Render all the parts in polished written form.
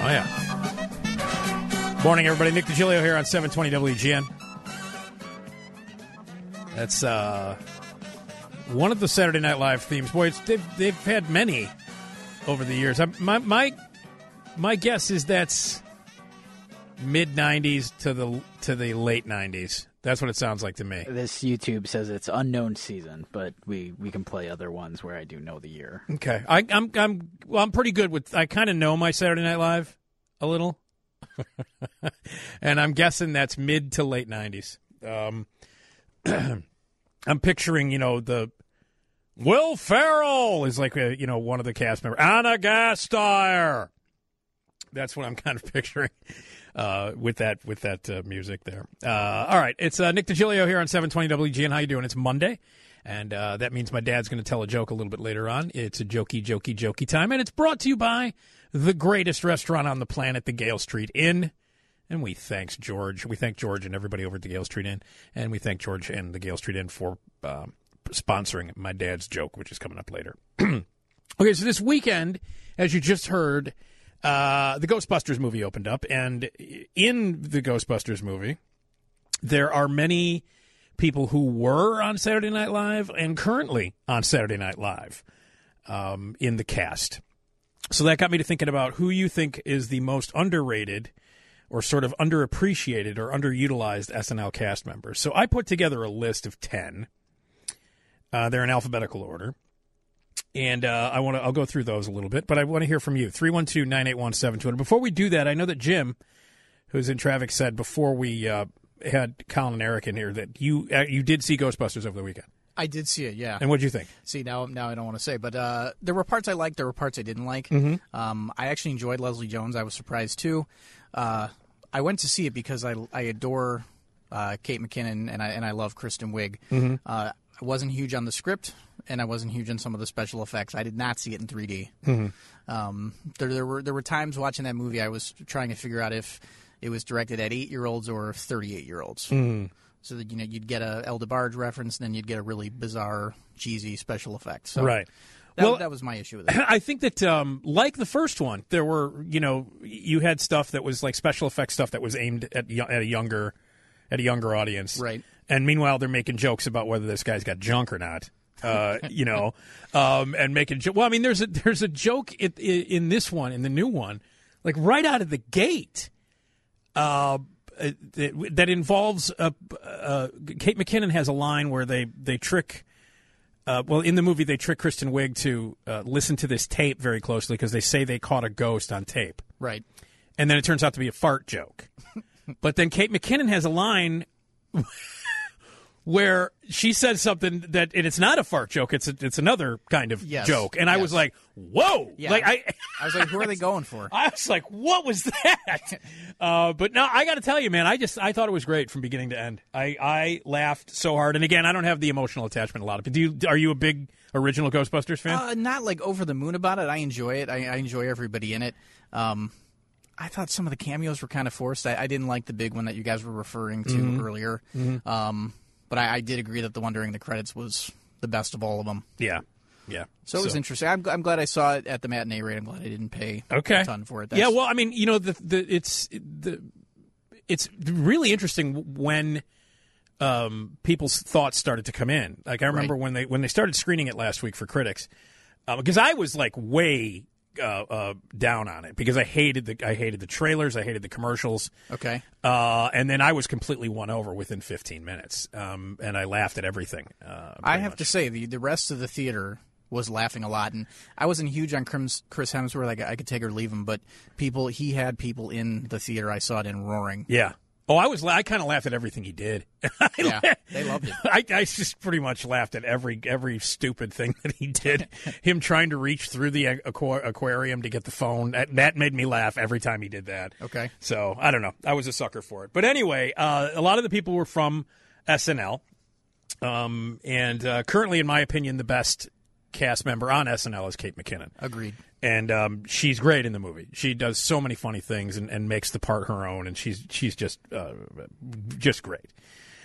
yeah. Morning, everybody. Nick DiGilio here on 720 WGN. That's one of the Saturday Night Live themes. Boy, they've had many over the years. My guess is that's mid-'90s to the late '90s. That's what it sounds like to me. This YouTube says it's unknown season, but we can play other ones where I do know the year. Okay, I'm pretty good with. I kind of know my Saturday Night Live a little, and I'm guessing that's mid to late '90s. I'm picturing, the Will Ferrell is like one of the cast members. Anna Gasteyer. That's what I'm kind of picturing. With that music there. All right, it's Nick DiGilio here on 720 WGN. How you doing? It's Monday, and that means my dad's going to tell a joke a little bit later on. It's a jokey time, and it's brought to you by the greatest restaurant on the planet, the Gale Street Inn. And we thank George. We thank George and everybody over at the Gale Street Inn, and we thank George and the Gale Street Inn for sponsoring my dad's joke, which is coming up later. Okay, so this weekend, as you just heard, the Ghostbusters movie opened up, and in the Ghostbusters movie, there are many people who were on Saturday Night Live and currently on Saturday Night Live in the cast. So that got me to thinking about who you think is the most underrated or sort of underappreciated or underutilized SNL cast members. So I put together a list of 10. They're in alphabetical order. And I'll go through those a little bit, but I want to hear from you. 312-981-7200. Before we do that, I know that Jim, who's in traffic, said before we had Colin and Eric in here that you did see Ghostbusters over the weekend. I did see it, yeah. And what did you think? See, now I don't want to say, but there were parts I liked, there were parts I didn't like. Mm-hmm. I actually enjoyed Leslie Jones. I was surprised, too. I went to see it because I adore Kate McKinnon, and I love Kristen Wiig. Mm-hmm. I wasn't huge on the script, and I wasn't huge on some of the special effects. I did not see it in 3D. Mm-hmm. There were times watching that movie I was trying to figure out if it was directed at 8-year-olds or 38-year-olds. Mm-hmm. So that you'd get a El DeBarge reference, and then you'd get a really bizarre, cheesy special effect. So right. That was my issue with it. I think that, like the first one, there were, you had stuff that was like special effects stuff that was aimed at a younger audience. Right. And meanwhile, they're making jokes about whether this guy's got junk or not. And making well, I mean, there's a joke in this one, in the new one, like right out of the gate, that involves Kate McKinnon has a line where they trick. In the movie, they trick Kristen Wiig to listen to this tape very closely because they say they caught a ghost on tape. Right. And then it turns out to be a fart joke. But then Kate McKinnon has a line where she says something and it's not a fart joke. It's another kind of joke. And I was like, whoa. Yeah. I was like, who are they going for? I was like, what was that? But no, I got to tell you, man, I thought it was great from beginning to end. I laughed so hard. And again, I don't have the emotional attachment a lot of it. Are you a big original Ghostbusters fan? Not like over the moon about it. I enjoy it. I enjoy everybody in it. I thought some of the cameos were kind of forced. I didn't like the big one that you guys were referring to earlier. Mm-hmm. But I did agree that the one during the credits was the best of all of them. Yeah. Yeah. So it was interesting. I'm glad I saw it at the matinee rate. I'm glad I didn't pay a ton for it. Yeah, well, I mean, it's really interesting when people's thoughts started to come in. Like I remember when they started screening it last week for critics, because I was like way down on it because I hated the trailers, I hated the commercials. Okay. And then I was completely won over within 15 minutes, and I laughed at everything. I have to say the rest of the theater was laughing a lot, and I wasn't huge on Chris Hemsworth. I could take or leave him, but he had people in the theater I saw it in roaring. Yeah. Oh, I kind of laughed at everything he did. Yeah, they loved it. I just pretty much laughed at every stupid thing that he did. Him trying to reach through the aquarium to get the phone. That made me laugh every time he did that. Okay. So, I don't know. I was a sucker for it. But anyway, a lot of the people were from SNL. And currently, in my opinion, the best cast member on SNL is Kate McKinnon. Agreed. And she's great in the movie. She does so many funny things and makes the part her own, and she's just great.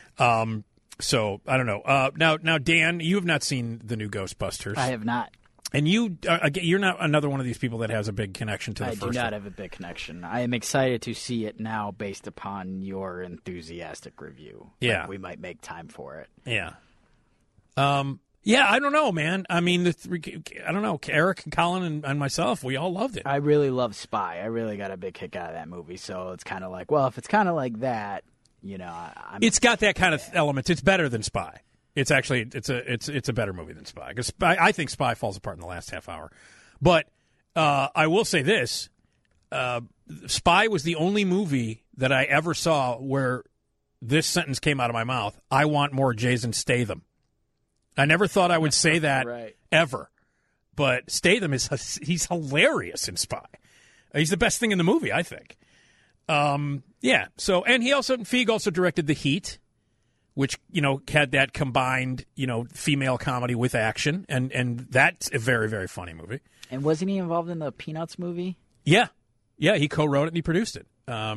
So I don't know. Now Dan, you have not seen the new Ghostbusters. I have not. And you're not another one of these people that has a big connection to the first I do not one. have a big connection. I am excited to see it now based upon your enthusiastic review. Yeah. Like, we might make time for it. Yeah. Yeah, I don't know, man. I mean, I don't know. Eric and Colin and myself, we all loved it. I really love Spy. I really got a big kick out of that movie. So it's kind of like, well, if it's kind of like that, It's got that kind of element. It's better than Spy. It's actually it's a better movie than Spy, because I think Spy falls apart in the last half hour. But I will say this: Spy was the only movie that I ever saw where this sentence came out of my mouth: "I want more Jason Statham." I never thought I would say that right. ever, but Statham he's hilarious in Spy. He's the best thing in the movie, I think. Yeah. So, and Feig also directed The Heat, which, had that combined, female comedy with action. And that's a very, very funny movie. And wasn't he involved in the Peanuts movie? Yeah. Yeah. He co-wrote it and he produced it. I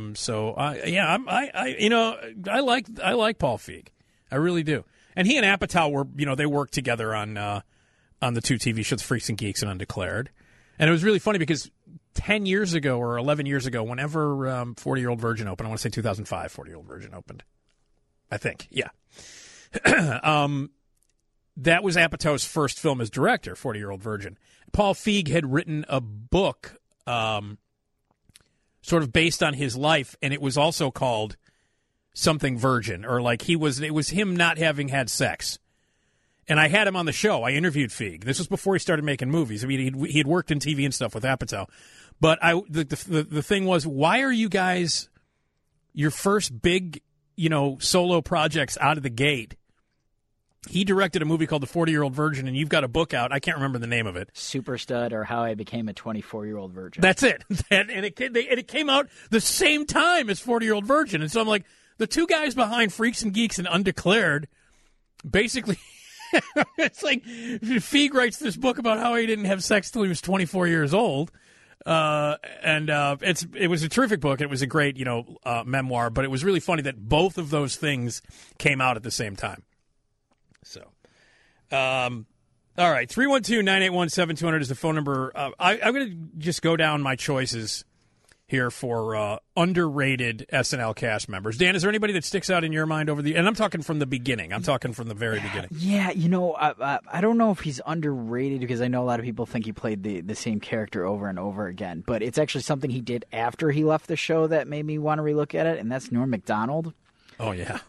like Paul Feig. I really do. And he and Apatow were, they worked together on the two TV shows, Freaks and Geeks and Undeclared. And it was really funny because 10 years ago or 11 years ago, whenever 40-Year-Old Virgin opened, I want to say 2005, 40-Year-Old Virgin opened. I think, yeah. That was Apatow's first film as director, 40-Year-Old Virgin. Paul Feig had written a book sort of based on his life, and it was also called something Virgin, or like it was him not having had sex. And I had him on the show. I interviewed Feig. This was before he started making movies. I mean, he had worked in TV and stuff with Apatow. But the thing was, why are you guys, your first big, solo projects out of the gate? He directed a movie called The 40-Year-Old Virgin, and you've got a book out. I can't remember the name of it. Super Stud, or How I Became a 24-Year-Old Virgin. That's it. And it came out the same time as 40-Year-Old Virgin. And so I'm like, the two guys behind Freaks and Geeks and Undeclared, basically, it's like Feig writes this book about how he didn't have sex till he was 24 years old. It was a terrific book. It was a great, memoir, but it was really funny that both of those things came out at the same time. So, all right, 312-981-7200 is the phone number. I'm going to just go down my choices here for underrated SNL cast members. Dan, is there anybody that sticks out in your mind and I'm talking from the beginning. I'm talking from the very beginning. Yeah, I don't know if he's underrated, because I know a lot of people think he played the same character over and over again, but it's actually something he did after he left the show that made me want to relook at it, and that's Norm Macdonald. Oh, yeah.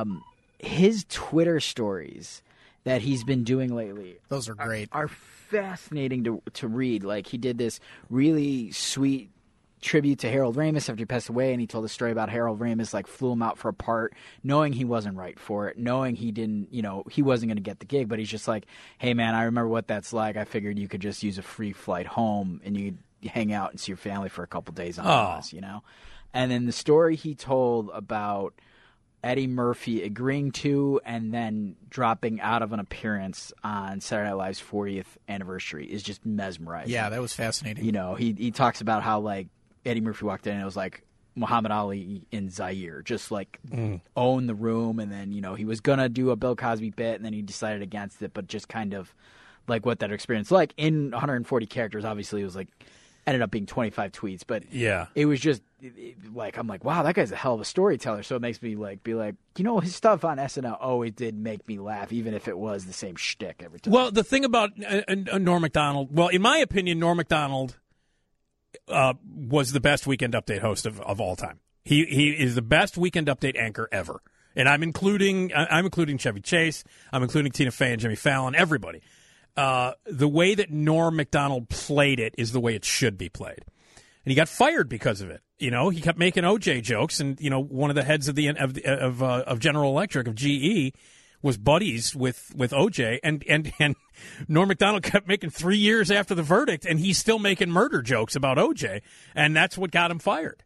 His Twitter stories that he's been doing lately, those are great. Are fascinating to read. Like, he did this really sweet tribute to Harold Ramis after he passed away, and he told a story about Harold Ramis flew him out for a part, knowing he wasn't right for it, knowing he didn't, he wasn't going to get the gig, but he's just like, hey man, I remember what that's like. I figured you could just use a free flight home and you could hang out and see your family for a couple days on us, And then the story he told about Eddie Murphy agreeing to and then dropping out of an appearance on Saturday Night Live's 40th anniversary is just mesmerizing. Yeah, that was fascinating. He talks about how Eddie Murphy walked in and it was like Muhammad Ali in Zaire, just own the room. And then, he was going to do a Bill Cosby bit and then he decided against it, but just kind of like what that experience in 140 characters. Obviously, it was ended up being 25 tweets, but yeah, it was just I'm like, wow, that guy's a hell of a storyteller. So it makes me be like, his stuff on SNL always did make me laugh, even if it was the same shtick every time. Well, the thing about Norm Macdonald, in my opinion, Norm Macdonald was the best Weekend Update host of all time. He is the best Weekend Update anchor ever, and I'm including Chevy Chase, I'm including Tina Fey and Jimmy Fallon, everybody. The way that Norm Macdonald played it is the way it should be played, and he got fired because of it. He kept making OJ jokes, and one of the heads of General Electric, of GE, was buddies with OJ, and Norm Macdonald kept making 3 years after the verdict, and he's still making murder jokes about OJ, and that's what got him fired.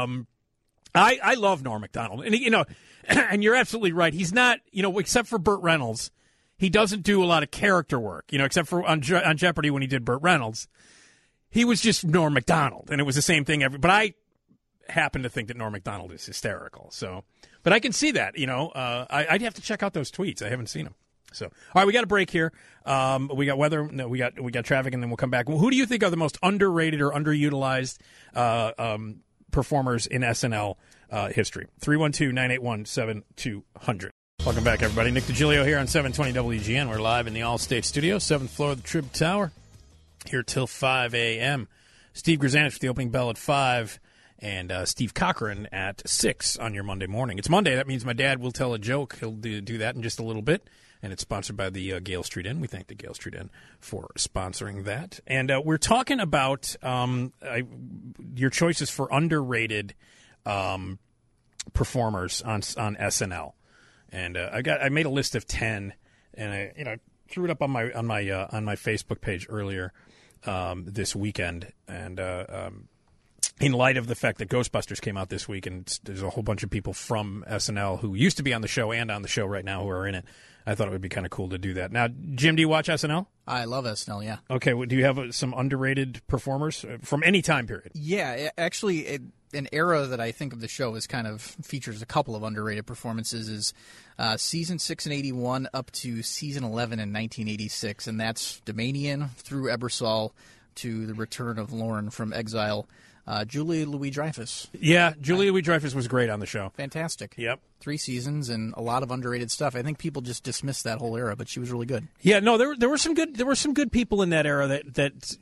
I love Norm Macdonald, and and you're absolutely right. He's not, except for Burt Reynolds, he doesn't do a lot of character work, except for on Jeopardy when he did Burt Reynolds. He was just Norm Macdonald, and it was the same thing. But I happen to think that Norm Macdonald is hysterical. So, but I can see that. I'd have to check out those tweets. I haven't seen them. So, all right, we got a break here. We got weather. No, we got traffic, and then we'll come back. Who do you think are the most underrated or underutilized performers in SNL history? 312-981-7200. Welcome back, everybody. Nick DiGilio here on 720 WGN. We're live in the Allstate Studio, 7th floor of the Trib Tower, here till 5 a.m. Steve Grzanich for the opening bell at 5, and Steve Cochran at 6 on your Monday morning. It's Monday. That means my dad will tell a joke. He'll do that in just a little bit, and it's sponsored by the Gale Street Inn. We thank the Gale Street Inn for sponsoring that. And we're talking about your choices for underrated performers on SNL. And I made a list of 10, and I threw it up on my Facebook page earlier this weekend. And in light of the fact that Ghostbusters came out this week, and there's a whole bunch of people from SNL who used to be on the show and on the show right now who are in it, I thought it would be kind of cool to do that. Now, Jim, do you watch SNL? I love SNL, yeah. Okay, well, do you have some underrated performers from any time period? Yeah, actually, an era that I think of the show as kind of features a couple of underrated performances is season 6 in 81 up to season 11 in 1986, and that's Domanian through Ebersol to the return of Lauren from exile. Julia Louis-Dreyfus. Yeah, Julia Louis-Dreyfus was great on the show. Fantastic. Yep. 3 seasons and a lot of underrated stuff. I think people just dismiss that whole era, but she was really good. Yeah, no, there were some good people in that era that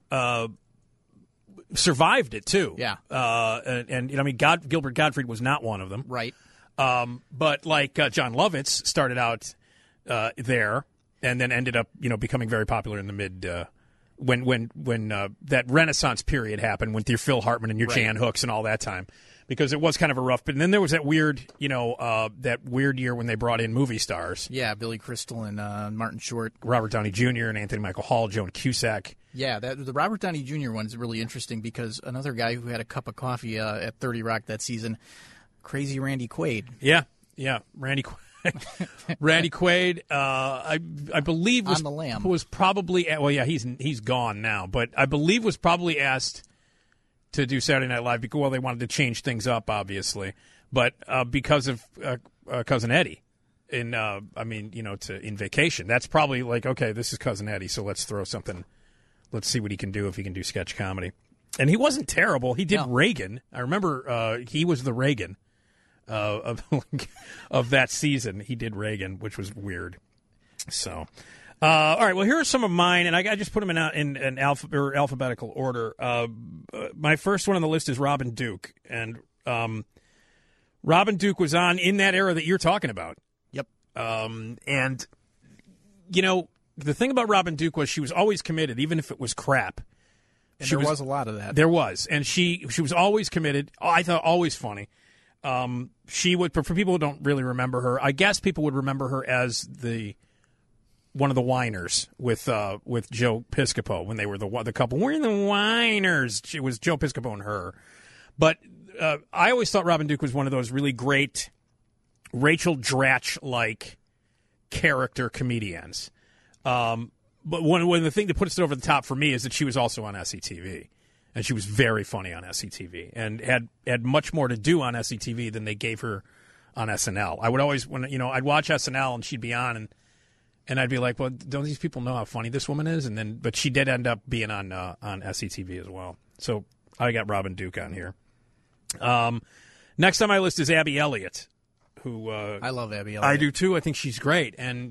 survived it too. Yeah. And I mean, Gilbert Gottfried was not one of them. Right. But like John Lovitz started out there and then ended up becoming very popular in the mid. When that Renaissance period happened, with your Phil Hartman and your Jan Hooks and all that time, because it was kind of a rough. But then there was that weird, that weird year when they brought in movie stars. Yeah, Billy Crystal and Martin Short, Robert Downey Jr. and Anthony Michael Hall, Joan Cusack. Yeah, the Robert Downey Jr. one's really interesting because another guy who had a cup of coffee at 30 Rock that season, crazy Randy Quaid. Yeah, Randy Quaid. Randy Quaid, I believe was probably he's gone now, but I believe was probably asked to do Saturday Night Live because they wanted to change things up, obviously, but because of Cousin Eddie in Vacation, that's probably like, okay, this is Cousin Eddie, so let's throw something, let's see what he can do if he can do sketch comedy, and he wasn't terrible. He did Reagan. I remember he was the Reagan. Of that season. He did Reagan, which was weird. So, all right. Well, here are some of mine, and I just put them in alphabetical order. My first one on the list is Robin Duke, and Robin Duke was on in that era that you're talking about. Yep. And the thing about Robin Duke was she was always committed, even if it was crap. And there was a lot of that. There was, and she was always committed. I thought always funny. She would, for people who don't really remember her, I guess people would remember her as one of the whiners with Joe Piscopo when they were the couple. We're in the whiners. It was Joe Piscopo and her. But I always thought Robin Duke was one of those really great Rachel Dratch-like character comedians. But one of the things that puts it over the top for me is that she was also on SCTV. And she was very funny on SCTV and had much more to do on SCTV than they gave her on SNL. I would always, I'd watch SNL and she'd be on and I'd be like, well, don't these people know how funny this woman is? But she did end up being on SCTV as well. So I got Robin Duke on here. Next on my list is Abby Elliott, who I love Abby Elliott. I do too. I think she's great and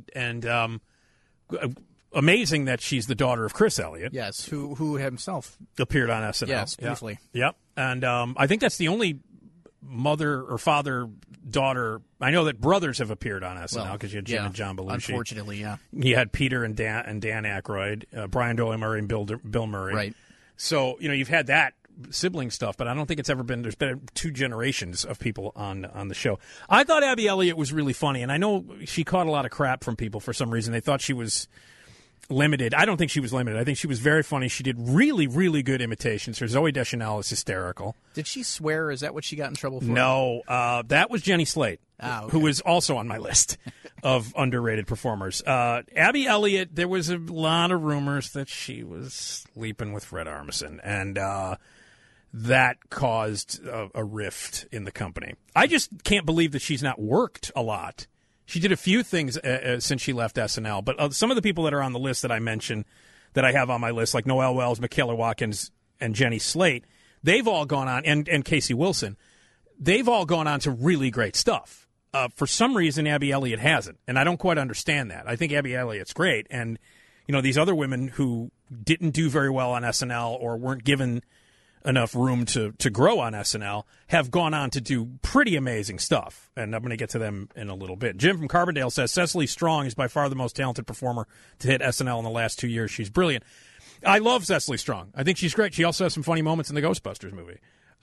amazing that she's the daughter of Chris Elliott. Yes, who himself appeared on SNL. Yes, briefly. Yep. And I think that's the only mother or father daughter. I know that brothers have appeared on SNL because you had Jim and John Belushi. Unfortunately, yeah. You had Peter and Dan Aykroyd, Brian Doyle Murray and Bill Murray. Right. So you've had that sibling stuff, but I don't think it's ever been. There's been 2 generations of people on the show. I thought Abby Elliott was really funny, and I know she caught a lot of crap from people for some reason. They thought she was limited. I don't think she was limited. I think she was very funny. She did really, really good imitations. Her Zooey Deschanel is hysterical. Did she swear? Is that what she got in trouble for? No. That was Jenny Slate, okay. who is also on my list of underrated performers. Abby Elliott, there was a lot of rumors that she was sleeping with Fred Armisen, and that caused a rift in the company. I just can't believe that she's not worked a lot She did a few things since she left SNL, but some of the people that are on the list that I mentioned, that I have on my list, like Noelle Wells, Michaela Watkins, and Jenny Slate, they've all gone on, and Casey Wilson, they've all gone on to really great stuff. For some reason, Abby Elliott hasn't, and I don't quite understand that. I think Abby Elliott's great, and these other women who didn't do very well on SNL or weren't given enough room to grow on SNL have gone on to do pretty amazing stuff, and I'm going to get to them in a little bit. Jim from Carbondale says Cecily Strong is by far the most talented performer to hit SNL in the last 2 years. She's brilliant. I love Cecily Strong. I think she's great. She also has some funny moments in the Ghostbusters movie.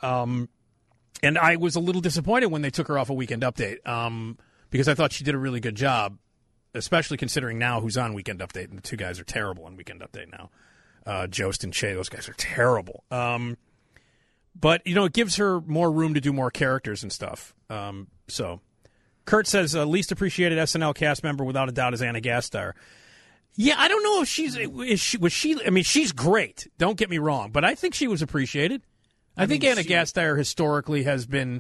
And I was a little disappointed when they took her off a Weekend Update because I thought she did a really good job, especially considering now who's on Weekend Update, and the two guys are terrible on Weekend Update now. Jost and Che, those guys are terrible. But, it gives her more room to do more characters and stuff. So, Kurt says, least appreciated SNL cast member without a doubt is Anna Gasteyer. Yeah, I don't know if she's great. Don't get me wrong, but I think she was appreciated. I think Anna Gasteyer historically has been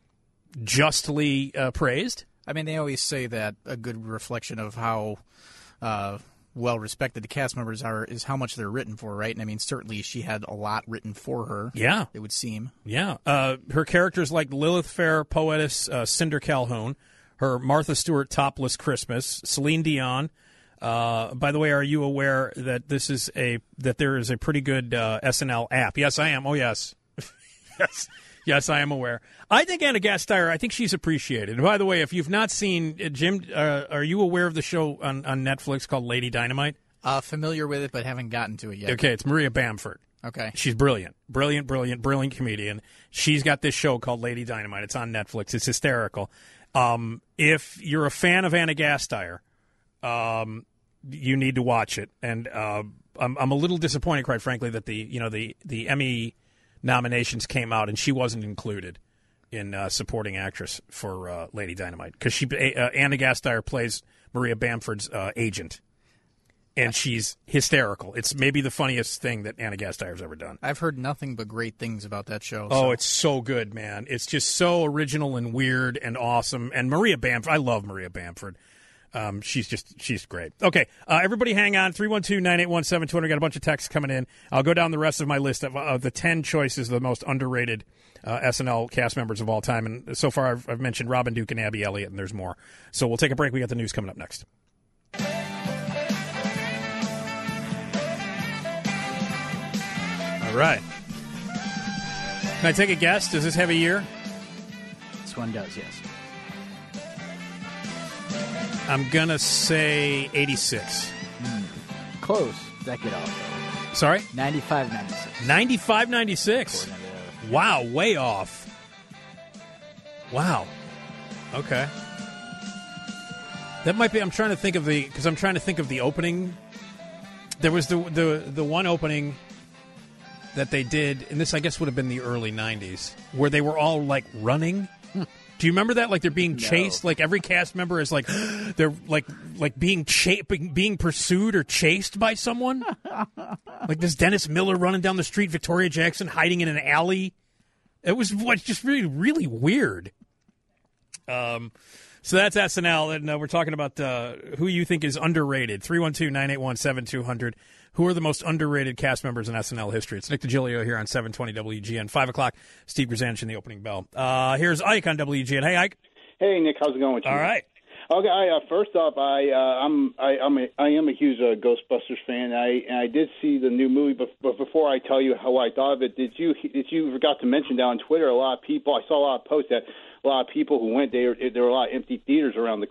justly praised. I mean, they always say that a good reflection of how well-respected the cast members are is how much they're written for, right? And I mean, certainly she had a lot written for her. Yeah. It would seem. Yeah. Her characters like Lilith Fair, poetess Cinder Calhoun, her Martha Stewart topless Christmas, Celine Dion. By the way, are you aware that there is a pretty good SNL app? Yes, I am. Oh, yes. Yes, I am aware. I think Anna Gasteyer, I think she's appreciated. And by the way, if you've not seen, Jim, are you aware of the show on Netflix called Lady Dynamite? Familiar with it, but haven't gotten to it yet. Okay, it's Maria Bamford. Okay. She's brilliant. Brilliant comedian. She's got this show called Lady Dynamite. It's on Netflix. It's hysterical. If you're a fan of Anna Gasteyer, you need to watch it. And I'm a little disappointed, quite frankly, that the Emmy nominations came out and she wasn't included in supporting actress for Lady Dynamite because Anna Gasteyer plays Maria Bamford's agent, and she's hysterical. It's maybe the funniest thing that Anna Gasteyer's ever done. I've heard nothing but great things about that show. Oh, it's so good, man. It's just so original and weird and awesome. And Maria Bamford, I love Maria Bamford. She's great. Okay, everybody hang on. 312-981-7200. Got a bunch of texts coming in. I'll go down the rest of my list of the 10 choices of the most underrated SNL cast members of all time. And so far I've mentioned Robin Duke and Abby Elliott, and there's more. So we'll take a break. We got the news coming up next. All right. Can I take a guess? Does this have a year? This one does, yes. I'm going to say 86. Close. Decade off, though. Sorry? 95-96. 95-96. Wow, way off. Wow. Okay. That might be, I'm trying to think of the opening. There was the one opening that they did, and this I guess would have been the early 90s, where they were all like running. Do you remember that? Like they're being chased. Like every cast member is like they're like being pursued or chased by someone. Like this Dennis Miller running down the street, Victoria Jackson hiding in an alley. It was just really, really weird. So that's SNL, and we're talking about who you think is underrated. 312-981-7200. Who are the most underrated cast members in SNL history? It's Nick DiGilio here on 720 WGN. 5 o'clock, Steve Grzanich in the opening bell. Here's Ike on WGN. Hey, Ike. Hey, Nick. How's it going with you? All right. Okay. First off, I am a huge Ghostbusters fan. I did see the new movie, but before I tell you how I thought of it, did you forgot to mention down on Twitter? A lot of people. I saw a lot of posts that a lot of people who went. There were a lot of empty theaters around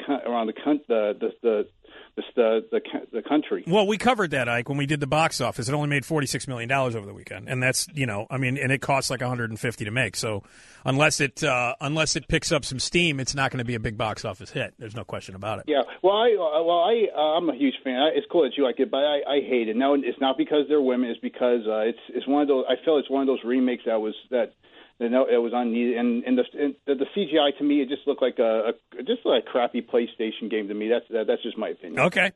the country. Well, we covered that, Ike, when we did the box office. It only made $46 million over the weekend, and that's and it costs like $150 to make. So unless it picks up some steam, it's not going to be a big box office hit. There's no question about it. Yeah. I'm a huge fan. It's cool that you like it, but I hate it. No, it's not because they're women. It's because it's one of those. I feel it's one of those remakes that was unneeded, and the CGI to me it just looked like a crappy PlayStation game to me. That's just my opinion. Okay.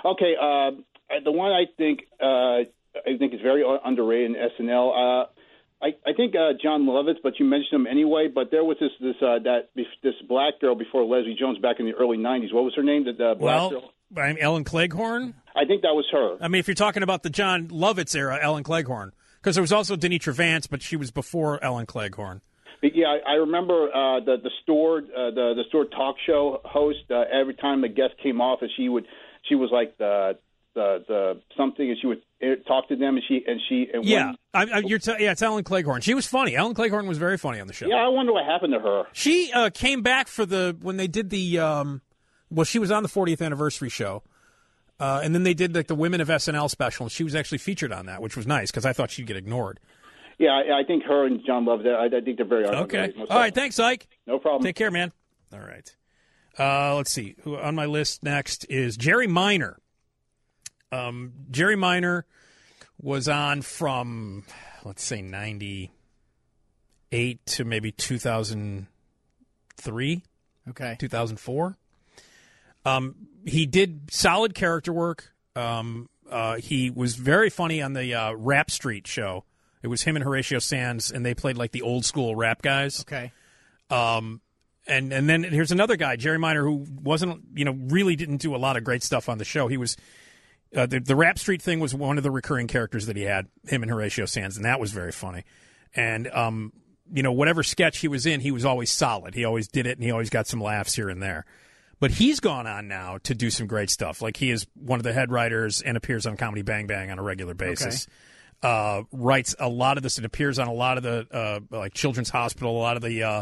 The one I think is very underrated in SNL. I think John Lovitz, but you mentioned him anyway. But there was this black girl before Leslie Jones back in the early '90s. What was her name? The black girl. I'm Ellen Cleghorn. I think that was her. I mean, if you're talking about the John Lovitz era, Ellen Cleghorn, because there was also Denitra Vance, but she was before Ellen Cleghorn. Yeah, I remember the store talk show host. Every time the guest came off, and she was like the something, and she would talk to them, it's Ellen Cleghorn. She was funny. Ellen Cleghorn was very funny on the show. Yeah, I wonder what happened to her. She came back for when they did the she was on the 40th anniversary show, and then they did like the Women of SNL special, and she was actually featured on that, which was nice because I thought she'd get ignored. Yeah, I think her and John Love. I think they're very okay. All right, thanks, Ike. No problem. Take care, man. All right. Let's see. Who on my list next is Jerry Minor. Jerry Minor was on from, let's say, 98 to maybe 2003. Okay. 2004. He did solid character work. He was very funny on the Rap Street show. It was him and Horatio Sanz, and they played like the old school rap guys. Okay. And then here's another guy, Jerry Minor, who wasn't, really didn't do a lot of great stuff on the show. He was the Rap Street thing was one of the recurring characters that he had, him and Horatio Sanz, and that was very funny. And whatever sketch he was in, he was always solid. He always did it, and he always got some laughs here and there. But he's gone on now to do some great stuff. Like he is one of the head writers and appears on Comedy Bang Bang on a regular basis. Okay. Writes a lot of this. It appears on a lot of the like Children's Hospital. A lot of the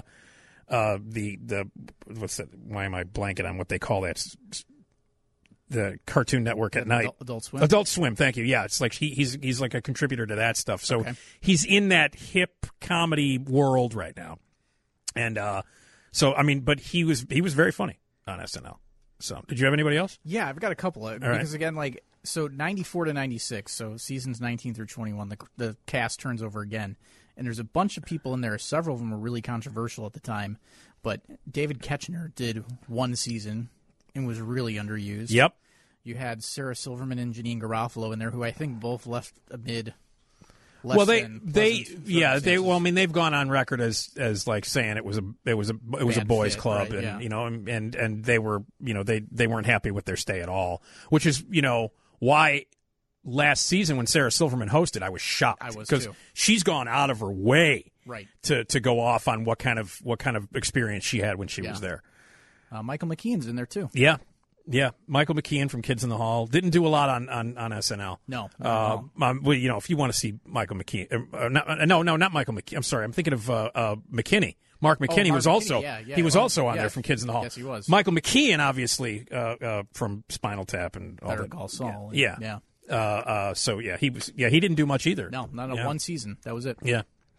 what's that? Why am I blanking on what they call that? The Cartoon Network at night. Adult Swim. Adult Swim. Thank you. Yeah, it's like he's like a contributor to that stuff. So he's in that hip comedy world right now, and but he was very funny on SNL. So did you have anybody else? Yeah, I've got a couple of because again, like. So 94 to 96, so seasons 19 through 21, the cast turns over again. And there's a bunch of people in there. Several of them were really controversial at the time. But David Koechner did one season and was really underused. Yep. You had Sarah Silverman and Janine Garofalo in there, who I think both left amid they've gone on record as like saying it was a boys' club, right, and and they were they weren't happy with their stay at all, which is why last season when Sarah Silverman hosted, I was shocked. I was because she's gone out of her way right to go off on what kind of experience she had when she was there. Michael McKean's in there too. Yeah, Michael McKean from Kids in the Hall didn't do a lot on SNL. No. If you want to see Michael McKean, not Michael McKean. I'm sorry, I'm thinking of McKinney. Mark McKinney was also also on there from Kids in the Hall. Yes, he was. Michael McKean, obviously, from Spinal Tap and all Better that. Call Saul. Yeah. He didn't do much either. No, not one season. That was it. Yeah.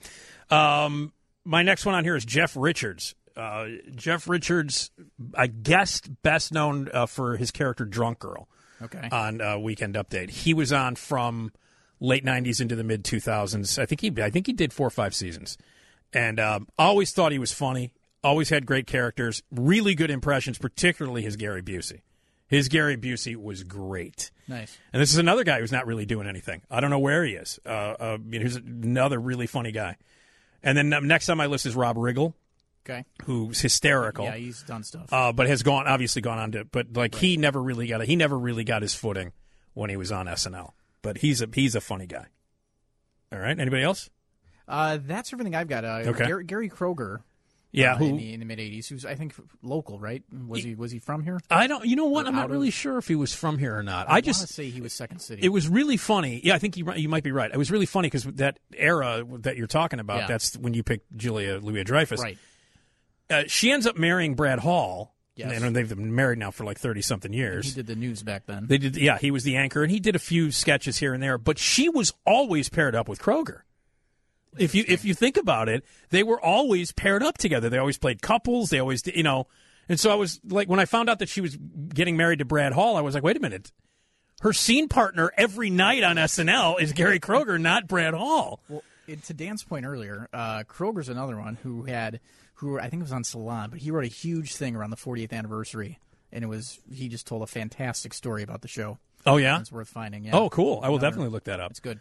My next one on here is Jeff Richards. Jeff Richards, I guess, best known for his character Drunk Girl. Okay. On Weekend Update, he was on from late '90s into the mid 2000s. I think he did 4 or 5 seasons, and always thought he was funny. Always had great characters, really good impressions, particularly his Gary Busey. His Gary Busey was great. Nice. And this is another guy who's not really doing anything. I don't know where he is. Here's another really funny guy. And then next on my list is Rob Riggle. Okay. Who's hysterical? Yeah, he's done stuff. But has obviously gone on to. But like he never really got his footing when he was on SNL. But he's a funny guy. All right. Anybody else? That's everything I've got. Okay. Gary Kroeger. Yeah, in the mid '80s, who's I think local, right? Was he from here? I don't. You know what? I'm not really sure if he was from here or not. I just want to say he was Second City. It was really funny. Yeah, I think you might be right. It was really funny because that era that you're talking about. That's when you picked Julia Louis-Dreyfus. Right. She ends up marrying Brad Hall. Yes. And they've been married now for like 30-something years. And he did the news back then. They did. Yeah, he was the anchor, and he did a few sketches here and there. But she was always paired up with Kroeger. If you think about it, they were always paired up together. They always played couples. They always, And so I was like, when I found out that she was getting married to Brad Hall, I was like, wait a minute. Her scene partner every night on SNL is Gary Kroeger, not Brad Hall. Well, to Dan's point earlier, Kroger's another one who I think it was on Salon, but he wrote a huge thing around the 40th anniversary, and he just told a fantastic story about the show. Oh, yeah? It's worth finding, yeah. Oh, cool. I will definitely look that up. It's good.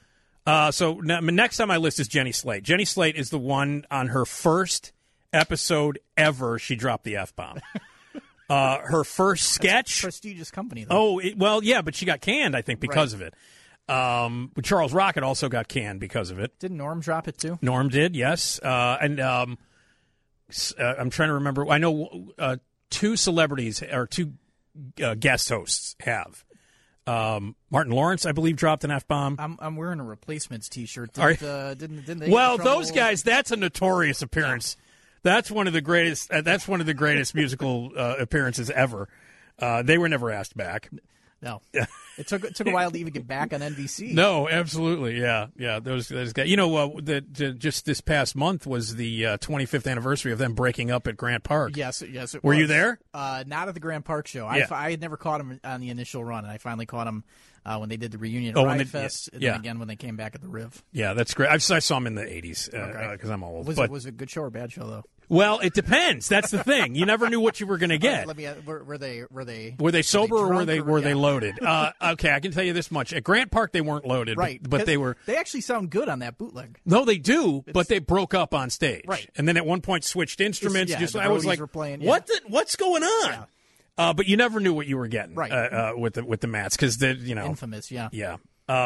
So next on my list is Jenny Slate. Jenny Slate is the one on her first episode ever. She dropped the F-bomb. Her first sketch. Prestigious company, though. Yeah, but she got canned, I think, because of it. Charles Rocket also got canned because of it. Did Norm drop it too? Norm did, yes. I'm trying to remember. I know two celebrities or two guest hosts have. Martin Lawrence, I believe, dropped an F-bomb. I'm wearing a Replacements T-shirt. Didn't they? Well, those guys, that's a notorious appearance. Yeah. That's one of the greatest. That's one of the greatest musical appearances ever. They were never asked back. No, it took a while to even get back on NBC. No, absolutely, yeah. Those guys. You know, just this past month was the 25th anniversary of them breaking up at Grant Park. Yes. Were you there? Not at the Grant Park show. Yeah. I had never caught him on the initial run, and I finally caught him when they did the reunion at Riot Fest, and then again when they came back at the Riv. Yeah, that's great. I saw him in the '80s because I'm old. Was it a good show or a bad show though? Well, it depends. That's the thing. You never knew what you were going to get. Were they sober or were they loaded? Okay, I can tell you this much: at Grant Park, they weren't loaded, right? But they were. They actually sound good on that bootleg. No, they do, but they broke up on stage, right? And then at one point switched instruments. I was like, playing, what's going on? Yeah. But you never knew what you were getting, right? With the Mats, because infamous, yeah.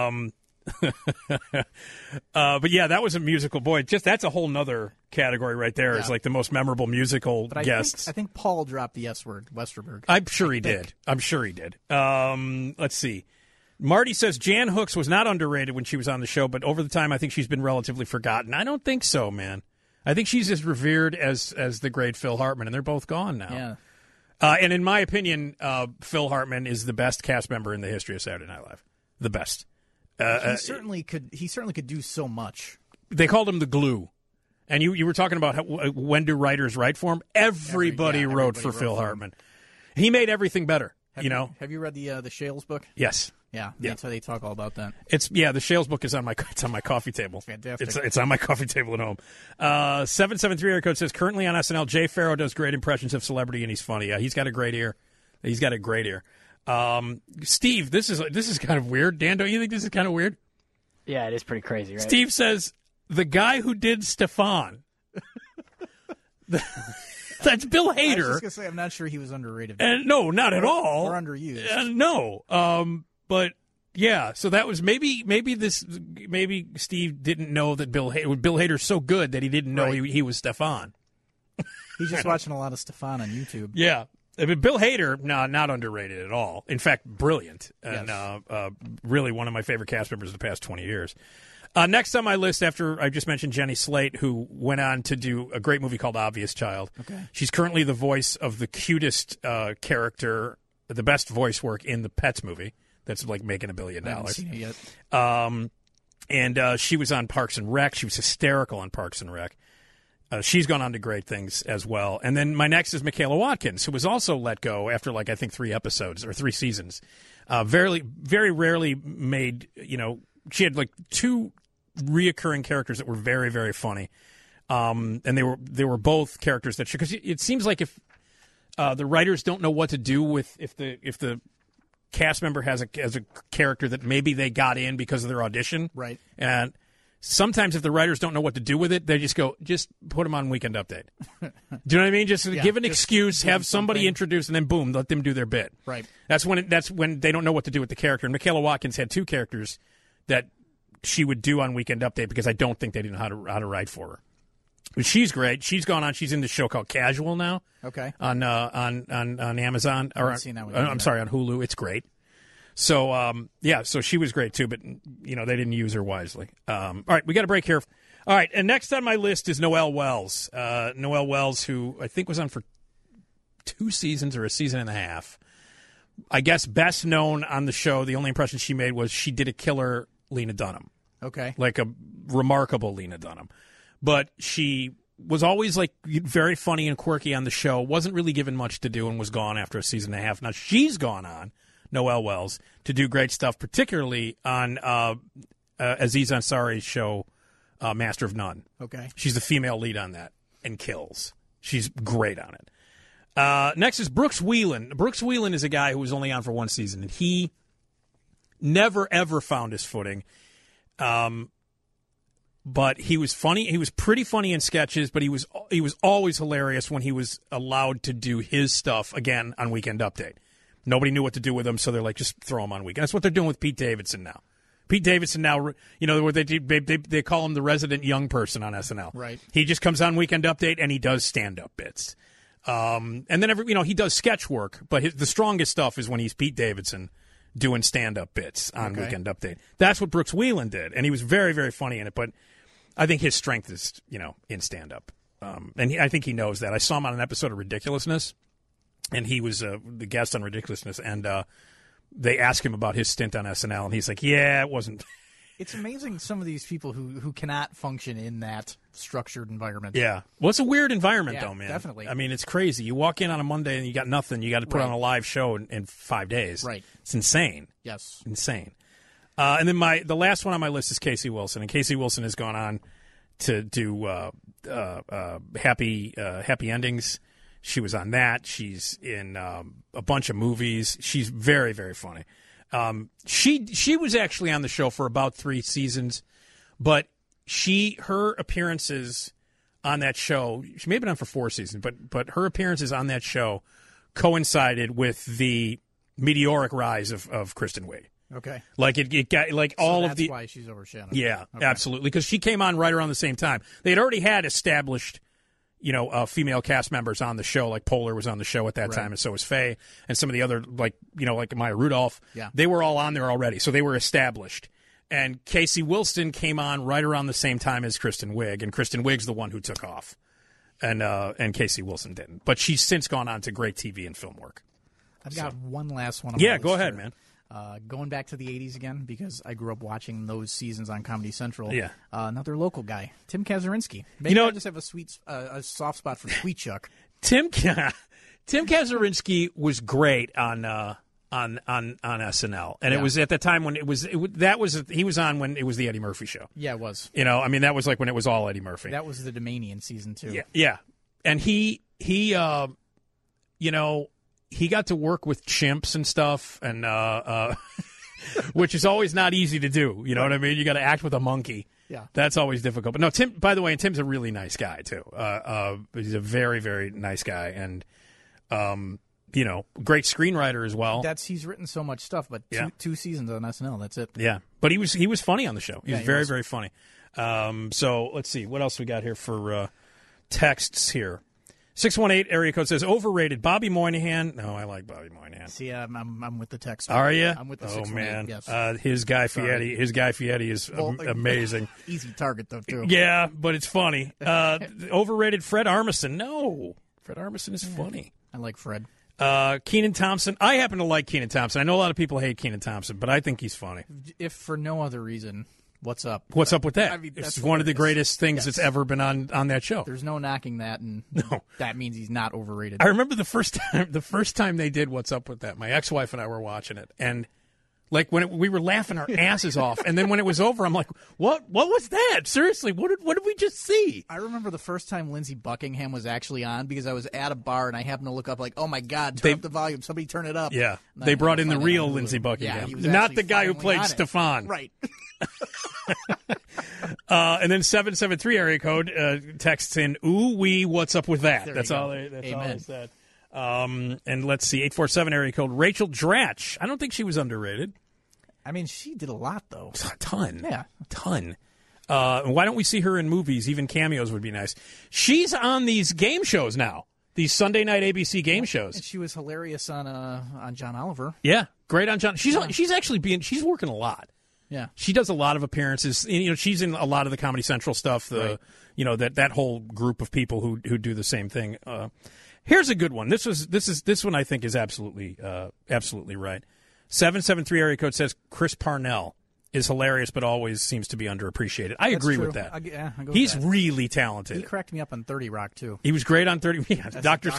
But yeah, that was a musical. Boy, that's a whole nother category right there. Is like the most memorable musical guests. I think Paul dropped the S word, Westerberg. I'm sure he did. Let's see. Marty says Jan Hooks was not underrated when she was on the show, but over the time, I think she's been relatively forgotten. I don't think so, man. I think she's as revered as the great Phil Hartman, and they're both gone now. Yeah. And in my opinion, Phil Hartman is the best cast member in the history of Saturday Night Live. The best. He certainly could do so much. They called him the glue. And you were talking about when do writers write for him? Everybody wrote for Phil Hartman. He made everything better. Have you read the Shales book? Yes. Yeah, that's how they talk all about that. The Shales book is on my coffee table. Fantastic. It's on my coffee table at home. 773 area code says currently on SNL, Jay Farrow does great impressions of celebrity and he's funny. Yeah, he's got a great ear. Steve, this is kind of weird. Dan, don't you think this is kind of weird? Yeah, it is pretty crazy, right? Steve says the guy who did Stefan. That's Bill Hader. I was just gonna say, I'm not sure he was underrated. No, not at all. Or underused. No. But yeah, so that was maybe Steve didn't know that Bill Hader's so good that he didn't know he was Stefan. He's just watching a lot of Stefan on YouTube. Yeah. But Bill Hader, not underrated at all. In fact, brilliant. And really one of my favorite cast members of the past 20 years. Next on my list, after I just mentioned Jenny Slate, who went on to do a great movie called Obvious Child. Okay. She's currently the voice of the cutest character, the best voice work in the Pets movie. That's like making $1 billion. I haven't seen it yet. And she was on Parks and Rec. She was hysterical on Parks and Rec. She's gone on to great things as well. And then my next is Michaela Watkins, who was also let go after, 3 episodes or 3 seasons. Very, very rarely made, she had 2 reoccurring characters that were very, very funny. And they were both characters that, because it seems like if the writers don't know what to do if the cast member has a character that maybe they got in because of their audition. Right. And sometimes if the writers don't know what to do with it, they just put them on Weekend Update. Do you know what I mean? Just give an excuse, have somebody introduce, and then boom, let them do their bit. Right. That's when they don't know what to do with the character. And Michaela Watkins had 2 characters that she would do on Weekend Update because I don't think they didn't know how to write for her. But she's great. She's gone on. She's in the show called Casual now. Okay. On Amazon or on Hulu. It's great. So so she was great too, but they didn't use her wisely. All right, we got a break here. All right, and next on my list is Noelle Wells. Noelle Wells, who I think was on for 2 seasons or a season and a half. I guess best known on the show, the only impression she made was she did a killer Lena Dunham. Okay. Like a remarkable Lena Dunham. But she was always very funny and quirky on the show, wasn't really given much to do and was gone after a season and a half. Now she's gone on, Noelle Wells, to do great stuff, particularly on Aziz Ansari's show, Master of None. Okay. She's the female lead on that and kills. She's great on it. Next is Brooks Wheelan. Brooks Wheelan is a guy who was only on for 1 season, and he never, ever found his footing. But he was funny. He was pretty funny in sketches, but he was always hilarious when he was allowed to do his stuff again on Weekend Update. Nobody knew what to do with him, so they're like, just throw him on Weekend. That's what they're doing with Pete Davidson now. Pete Davidson now, where they call him the resident young person on SNL. Right. He just comes on Weekend Update and he does stand-up bits. And then he does sketch work, but the strongest stuff is when he's Pete Davidson doing stand-up bits on Weekend Update. That's what Brooks Wheelan did, and he was very, very funny in it. But I think his strength is, in stand-up, and I think he knows that. I saw him on an episode of Ridiculousness, and he was the guest on Ridiculousness, and they asked him about his stint on SNL, and he's like, "Yeah, it wasn't." It's amazing some of these people who cannot function in that structured environment. Yeah. Well, it's a weird environment, Yeah, though, man. definitely. I mean, it's crazy. You walk in on a Monday and you got nothing. You got to put on a live show in 5 days. Right. It's insane. Yes. Insane. And then the last one on my list is Casey Wilson. And Casey Wilson has gone on to do Happy Endings. She was on that. She's in a bunch of movies. She's very, very funny. She was actually on the show for about 3 seasons, but her appearances on that show, she may have been on for 4 seasons, but her appearances on that show coincided with the meteoric rise of Kristen Wiig. Okay. Like it got like all of the. That's why she's overshadowed. Yeah, Okay. absolutely, because she came on right around the same time. They had already had established, female cast members on the show. Like Poehler was on the show at that time, and so was Faye, and some of the other like Maya Rudolph. Yeah. They were all on there already, so they were established. And Casey Wilson came on right around the same time as Kristen Wiig, and Kristen Wiig's the one who took off, and Casey Wilson didn't. But she's since gone on to great TV and film work. I've got one last one. On Yeah, my go list ahead, here. man. Going back to the 80s again, because I grew up watching those seasons on Comedy Central. Yeah. Another local guy, Tim Kazurinsky. Maybe I just have a soft spot for Sweet Chuck. Tim Kazurinsky was great on SNL, and it was at the time when he was on when it was the Eddie Murphy show. Yeah, it was. That was like when it was all Eddie Murphy. That was the Domanian season 2. Yeah, and he got to work with chimps and stuff, and which is always not easy to do. You know what I mean? You got to act with a monkey. Yeah, that's always difficult. But no, Tim. By the way, and Tim's a really nice guy too. He's a very, very nice guy, and great screenwriter as well. He's written so much stuff, but two seasons on SNL. That's it. Yeah, but he was funny on the show. He was very, was. very funny. So let's see what else we got here for texts here. 618 area code says overrated. Bobby Moynihan. No, I like Bobby Moynihan. See, I'm with the text. Are you? I'm with the 618. Man, yes. His Guy Fieri. His Guy Fieri is amazing. Easy target though too. Yeah, but it's funny. Overrated. Fred Armisen. No, Fred Armisen is funny. I like Fred. Kenan Thompson. I happen to like Kenan Thompson. I know a lot of people hate Kenan Thompson, but I think he's funny. If for no other reason. What's up? What's up with that? I mean, it's one of the greatest things that's ever been on that show. There's no knocking that, and that means he's not overrated. I remember the first time they did What's Up With That. My ex-wife and I were watching it, and like we were laughing our asses off, and then when it was over, I'm like, "What was that? Seriously, what did we just see?" I remember the first time Lindsey Buckingham was actually on because I was at a bar and I happened to look up like, "Oh my God, turn up the volume! Somebody turn it up!" Yeah, they brought in the real Lindsey Buckingham, not the guy who played Stefan. Right. And then 773 area code texts in, "Ooh wee, what's up with that?" That's all they said. And let's see, 847 area code Rachel Dratch. I don't think she was underrated. I mean, she did a lot though. A ton. Yeah, a ton. Why don't we see her in movies? Even cameos would be nice. She's on these game shows now. These Sunday night ABC game shows. And she was hilarious on John Oliver. Yeah, great on John. She's actually she's working a lot. Yeah, she does a lot of appearances. She's in a lot of the Comedy Central stuff. That whole group of people who do the same thing. Here's a good one. This one I think is absolutely right. 773 area code says Chris Parnell is hilarious, but always seems to be underappreciated. I agree with that. I go He's with that. really talented. He cracked me up on 30 Rock too. He was great on 30. Yeah, Dr.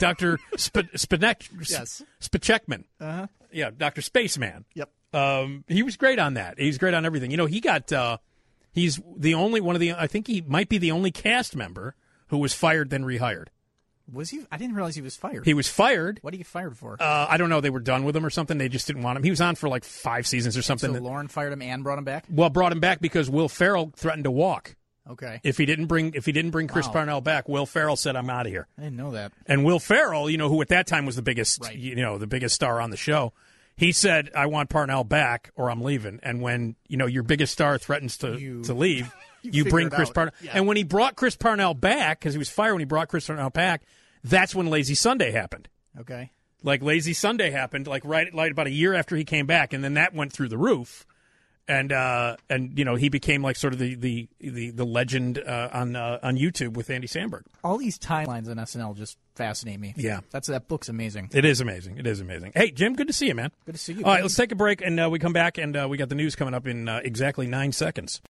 Spachekman. Uh-huh. Yeah, Dr. Spaceman. Yep. He was great on that. He's great on everything. He got. He's the only one of the. I think he might be the only cast member who was fired then rehired. Was he? I didn't realize he was fired. He was fired. What did he get fired for? I don't know. They were done with him or something. They just didn't want him. He was on for like 5 seasons or something. So Lauren fired him and brought him back? Well, brought him back because Will Ferrell threatened to walk. Okay. If he didn't bring Chris Parnell back, Will Ferrell said, "I'm out of here." I didn't know that. And Will Ferrell, who at that time was the biggest, Right. the biggest star on the show, he said, "I want Parnell back or I'm leaving." And when, your biggest star threatens to leave, you bring figure it Chris out. Parnell. Yeah. And when he brought Chris Parnell back, because he was fired when he brought Chris Parnell back, that's when Lazy Sunday happened. Okay. Like Lazy Sunday happened, like right about a year after he came back, and then that went through the roof. And he became like sort of the legend on YouTube with Andy Samberg. All these timelines on SNL just fascinate me. Yeah. That book's amazing. It is amazing. It is amazing. Hey, Jim, good to see you, man. Good to see you. All right, let's take a break, and we come back, and we got the news coming up in exactly 9 seconds.